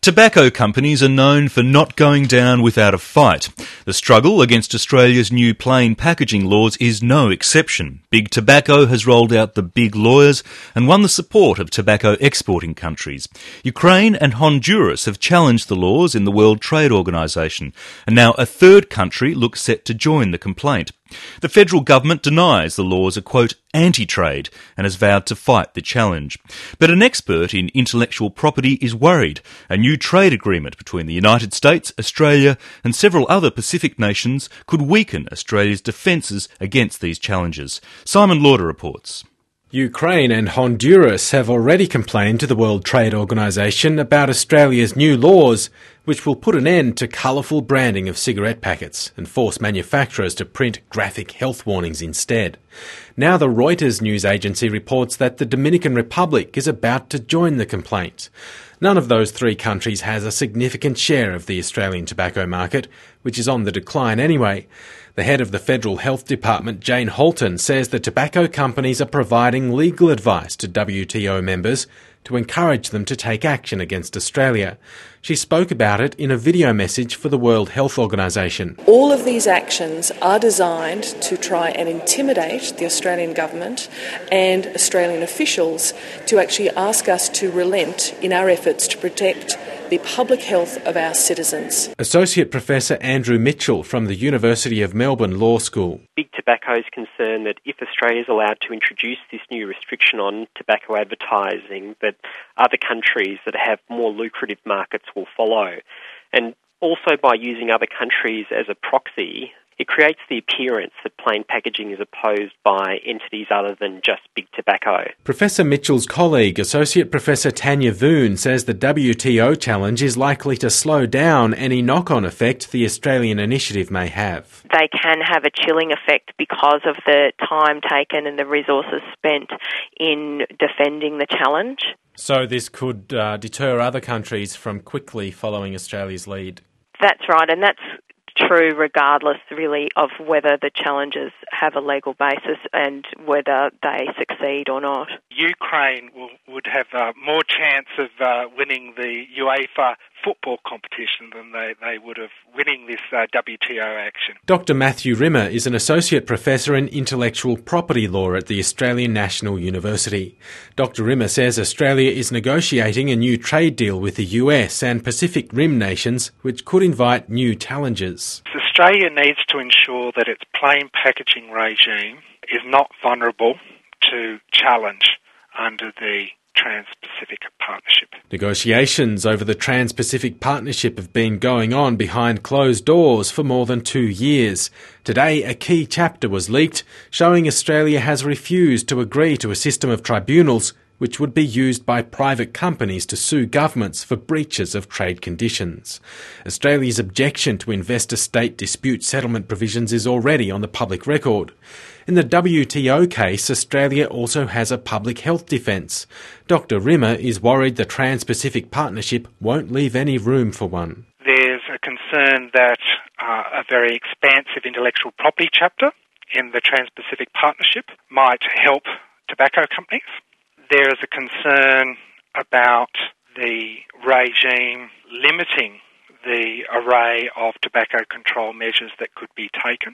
Tobacco companies are known for not going down without a fight. The struggle against Australia's new plain packaging laws is no exception. Big Tobacco has rolled out the big lawyers and won the support of tobacco exporting countries. Ukraine and Honduras have challenged the laws in the World Trade Organisation, and now a third country looks set to join the complaint. The federal government denies the laws are, quote, anti-trade and has vowed to fight the challenge. But an expert in intellectual property is worried a new trade agreement between the United States, Australia and several other Pacific nations could weaken Australia's defences against these challenges. Simon Lauder reports. Ukraine and Honduras have already complained to the World Trade Organisation about Australia's new laws, which will put an end to colourful branding of cigarette packets and force manufacturers to print graphic health warnings instead. Now the Reuters news agency reports that the Dominican Republic is about to join the complaint. None of those three countries has a significant share of the Australian tobacco market, which is on the decline anyway. The head of the Federal Health Department, Jane Halton, says the tobacco companies are providing legal advice to WTO members to encourage them to take action against Australia. She spoke about it in a video message for the World Health Organization. All of these actions are designed to try and intimidate the Australian government and Australian officials to actually ask us to relent in our efforts to protect the public health of our citizens. Associate Professor Andrew Mitchell from the University of Melbourne Law School. Big Tobacco is concerned that if Australia is allowed to introduce this new restriction on tobacco advertising, that other countries that have more lucrative markets will follow. And also by using other countries as a proxy, it creates the appearance that plain packaging is opposed by entities other than just Big Tobacco. Professor Mitchell's colleague, Associate Professor Tanya Voon, says the WTO challenge is likely to slow down any knock-on effect the Australian initiative may have. They can have a chilling effect because of the time taken and the resources spent in defending the challenge. So this could deter other countries from quickly following Australia's lead. That's right, and that's true regardless really of whether the challenges have a legal basis and whether they succeed or not. Ukraine would have more chance of winning the UEFA football competition than they would of winning this WTO action. Dr Matthew Rimmer is an Associate Professor in Intellectual Property Law at the Australian National University. Dr Rimmer says Australia is negotiating a new trade deal with the US and Pacific Rim nations, which could invite new challenges. Australia needs to ensure that its plain packaging regime is not vulnerable to challenge under the Trans-Pacific Partnership. Negotiations over the Trans-Pacific Partnership have been going on behind closed doors for more than 2 years. Today, a key chapter was leaked showing Australia has refused to agree to a system of tribunals which would be used by private companies to sue governments for breaches of trade conditions. Australia's objection to investor-state dispute settlement provisions is already on the public record. In the WTO case, Australia also has a public health defence. Dr Rimmer is worried the Trans-Pacific Partnership won't leave any room for one. There's a concern that a very expansive intellectual property chapter in the Trans-Pacific Partnership might help tobacco companies. There is a concern about the regime limiting the array of tobacco control measures that could be taken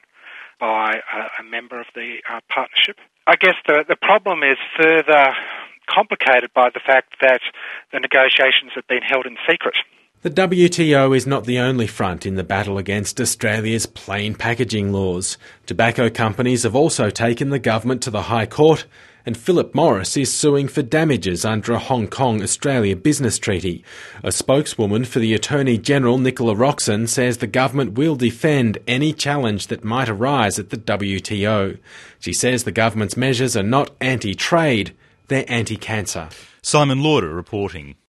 by a member of the partnership. I guess the problem is further complicated by the fact that the negotiations have been held in secret. The WTO is not the only front in the battle against Australia's plain packaging laws. Tobacco companies have also taken the government to the High Court, and Philip Morris is suing for damages under a Hong Kong-Australia business treaty. A spokeswoman for the Attorney-General, Nicola Roxon, says the government will defend any challenge that might arise at the WTO. She says the government's measures are not anti-trade, they're anti-cancer. Simon Lauder reporting.